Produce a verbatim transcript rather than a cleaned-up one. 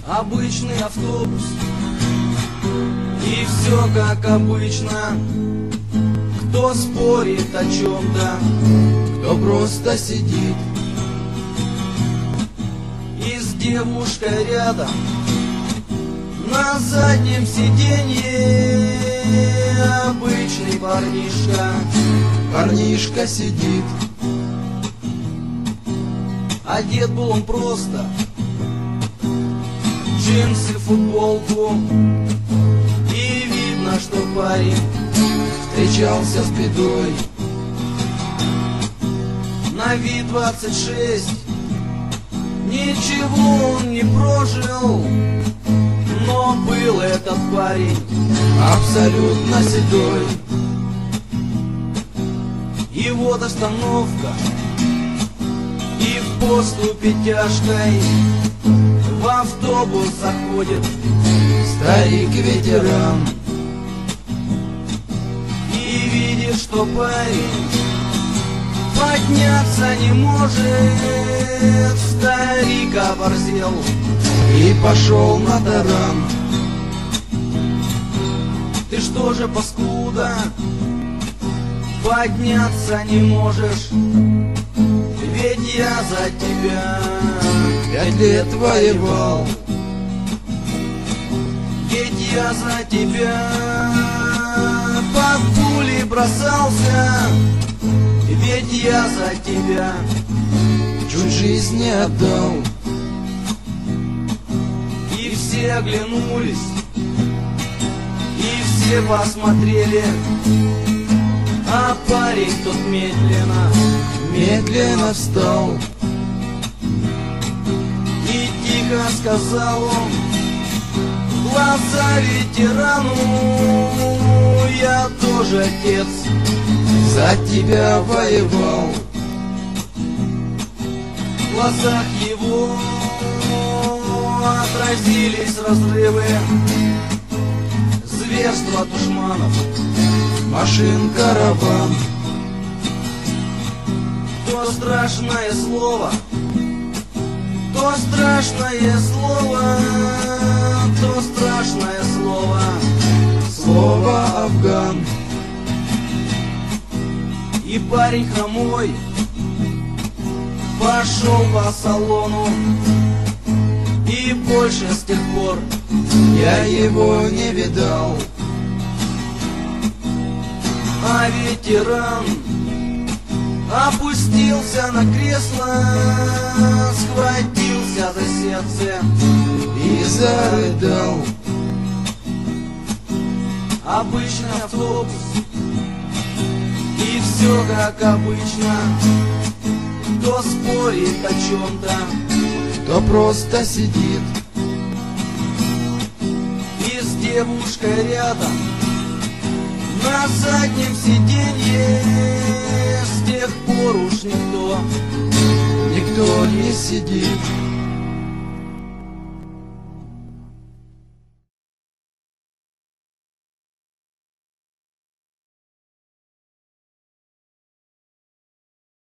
Обычный автобус, и все как обычно. Кто спорит о чем-то, кто просто сидит, и с девушкой рядом на заднем сиденье обычный парнишка, парнишка сидит. Одет был он просто, джинсы, футболку, и видно, что парень встречался с бедой. На вид двадцать шесть, ничего он не прожил, но был этот парень абсолютно седой. И вот остановка, и в поступе тяжкой в автобус заходит старик-ветеран. И видит, что парень подняться не может, старик оборзел и пошел на таран. Ты что же, паскуда, подняться не можешь? Ведь я за тебя пять лет воевал, ведь я за тебя под пули бросался, ведь я за тебя чуть жизнь не отдал. И все оглянулись, и все посмотрели, а парень тот медленно, медленно встал и тихо сказал он в глаза ветерану: я тоже, отец, за тебя воевал. В глазах его отразились разрывы, зверство душманов, машин, караван. То страшное слово, то страшное слово, то страшное слово, слово Афган. И парень хромой пошел по салону, и больше с тех пор я его не видал. А ветеран опустился на кресло, схватился за сердце и зарыдал. Обычный автобус, и все как обычно. Кто спорит о чем-то, кто просто сидит, и с девушкой рядом на заднем сиденье с тех пор уж никто, никто не сидит.